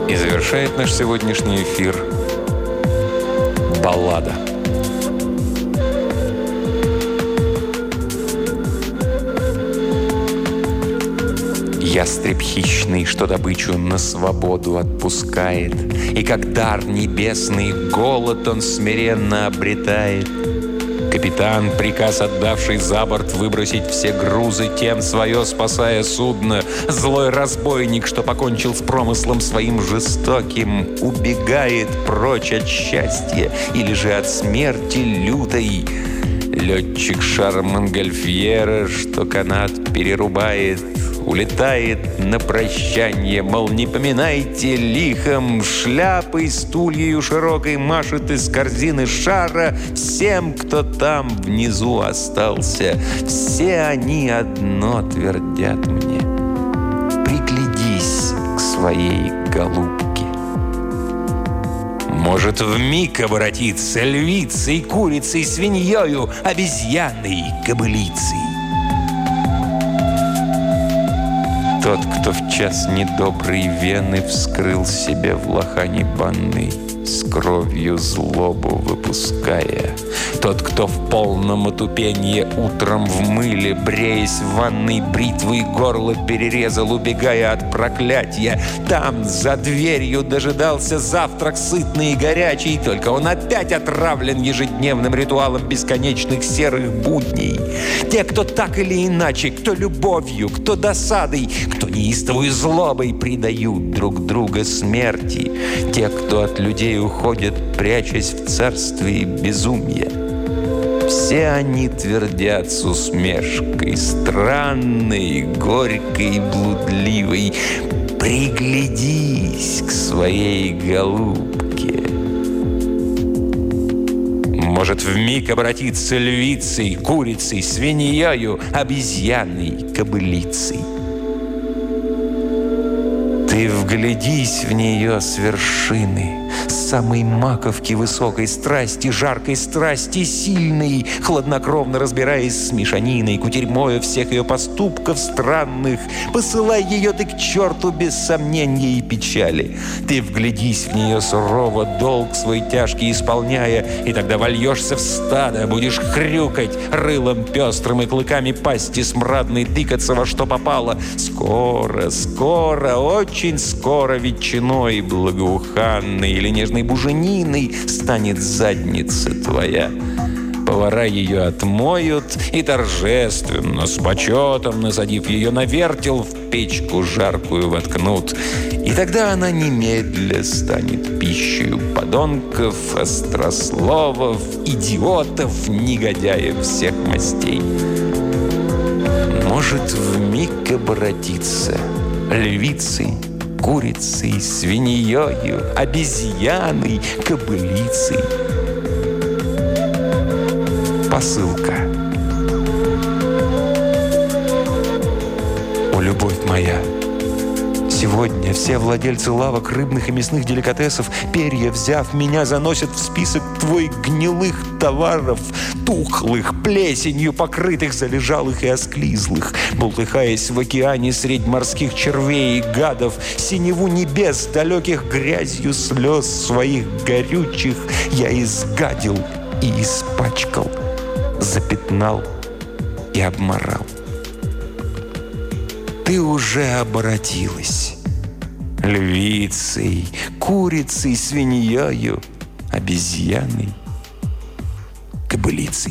И завершает наш сегодняшний эфир баллада. Ястреб хищный, что добычу на свободу отпускает, и как дар небесный голод он смиренно обретает. Капитан, приказ отдавший за борт выбросить все грузы, тем свое спасая судно. Злой разбойник, что покончил с промыслом своим жестоким, убегает прочь от счастья или же от смерти лютой. Летчик шар Монгольфьера, что канат перерубает, улетает на прощанье, мол, не поминайте лихом, шляпой стульею широкой машет из корзины шара всем, кто там внизу остался. Все они одно твердят мне: приглядись к своей голубке. Может вмиг обратиться львицей, курицей, свиньёю, обезьяной, кобылицей. Тот, кто в час недоброй вены вскрыл себе в лохане банной, с кровью злобу выпуская. Тот, кто в полном отупенье утром в мыле, бреясь в ванной бритвой, горло перерезал, убегая от проклятия. Там, за дверью, дожидался завтрак сытный и горячий, только он опять отравлен ежедневным ритуалом бесконечных серых будней. Те, кто так или иначе, кто любовью, кто досадой, кто неистовой злобой предают друг друга смерти. Те, кто от людей уходят, прячась в царстве безумия. Все они твердят с усмешкой, странной, горькой, блудливой: приглядись к своей голубке. Может вмиг обратиться львицей, курицей, свиньёю, обезьяной, кобылицей. Ты вглядись в нее с вершины, с самой маковки высокой страсти, жаркой страсти, сильной, хладнокровно разбираясь с мешаниной, кутерьмою всех ее поступков странных. Посылай ее ты к черту без сомнения и печали. Ты вглядись в нее сурово, долг свой тяжкий исполняя, и тогда вольешься в стадо, будешь хрюкать рылом пестрым и клыками пасти смрадной тыкаться во что попало. Скоро, скоро, очень скоро ветчиной благоуханной или нежной бужениной станет задница твоя. Повара ее отмоют и торжественно, с почетом, насадив ее на вертел, в печку жаркую воткнут. И тогда она немедля станет пищей подонков, острословов, идиотов, негодяев всех мастей. Может вмиг обратиться львицей, курицей, свиньёю, обезьяной, кобылицей. Посылка. О, любовь моя! Сегодня все владельцы лавок рыбных и мясных деликатесов, перья взяв, меня заносят в список твой гнилых товаров, тухлых, плесенью покрытых, залежалых и осклизлых. Бултыхаясь в океане средь морских червей и гадов, синеву небес, далеких грязью слез своих горючих, я изгадил и испачкал, запятнал и обморал. Ты уже обратилась львицей, курицей, свиньёю, обезьяной, кобылицей.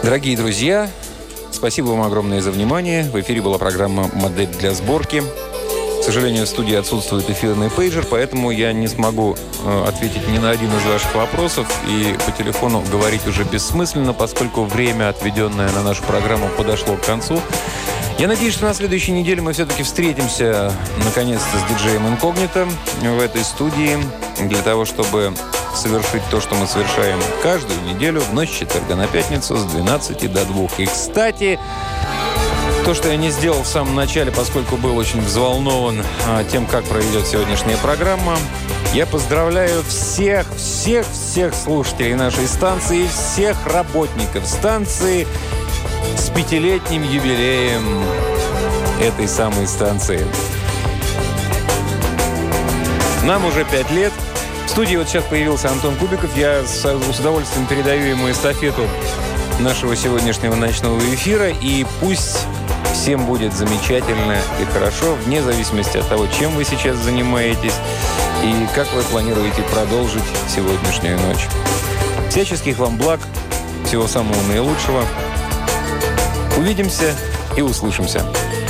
Дорогие друзья, спасибо вам огромное за внимание. В эфире была программа «Модель для сборки». К сожалению, в студии отсутствует эфирный пейджер, поэтому я не смогу ответить ни на один из ваших вопросов. И по телефону говорить уже бессмысленно, поскольку время, отведенное на нашу программу, подошло к концу. Я надеюсь, что на следующей неделе мы все-таки встретимся, наконец-то, с диджеем Инкогнито в этой студии для того, чтобы совершить то, что мы совершаем каждую неделю в ночь с четверга на пятницу с 12 до 2. И, кстати, то, что я не сделал в самом начале, поскольку был очень взволнован тем, как пройдет сегодняшняя программа, я поздравляю всех слушателей нашей станции, всех работников станции с 5-летним юбилеем этой самой станции. Нам уже 5 лет. В студии вот сейчас появился Антон Кубиков. Я с удовольствием передаю ему эстафету нашего сегодняшнего ночного эфира. И пусть всем будет замечательно и хорошо, вне зависимости от того, чем вы сейчас занимаетесь и как вы планируете продолжить сегодняшнюю ночь. Всяческих вам благ, всего самого наилучшего. Увидимся и услышимся.